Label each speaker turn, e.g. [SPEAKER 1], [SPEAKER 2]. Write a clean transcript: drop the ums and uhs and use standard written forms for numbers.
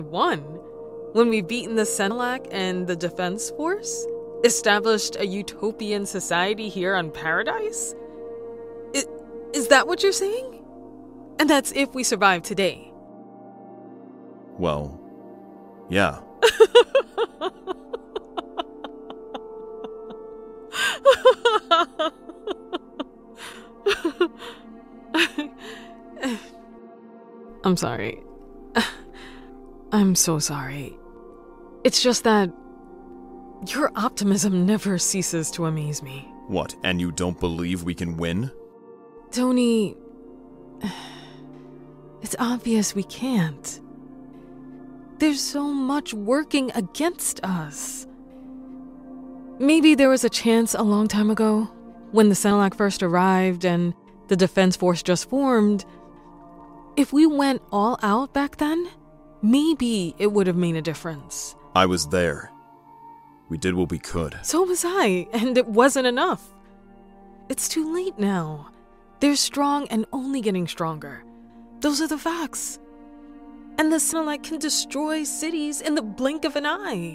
[SPEAKER 1] Won. When we've beaten the Senelac and the Defense Force? Established a utopian society here on Paradise? Is that what you're saying? And that's if we survive today.
[SPEAKER 2] Well, yeah.
[SPEAKER 1] I'm sorry. I'm so sorry. It's just that your optimism never ceases to amaze me.
[SPEAKER 2] What, and you don't believe we can win?
[SPEAKER 1] Tony, it's obvious we can't. There's so much working against us. Maybe there was a chance a long time ago, when the Senelac first arrived and the Defense Force just formed. If we went all out back then, maybe it would have made a difference.
[SPEAKER 2] I was there. We did what we could.
[SPEAKER 1] So was I, and it wasn't enough. It's too late now. They're strong and only getting stronger. Those are the facts. And the Senelac can destroy cities in the blink of an eye.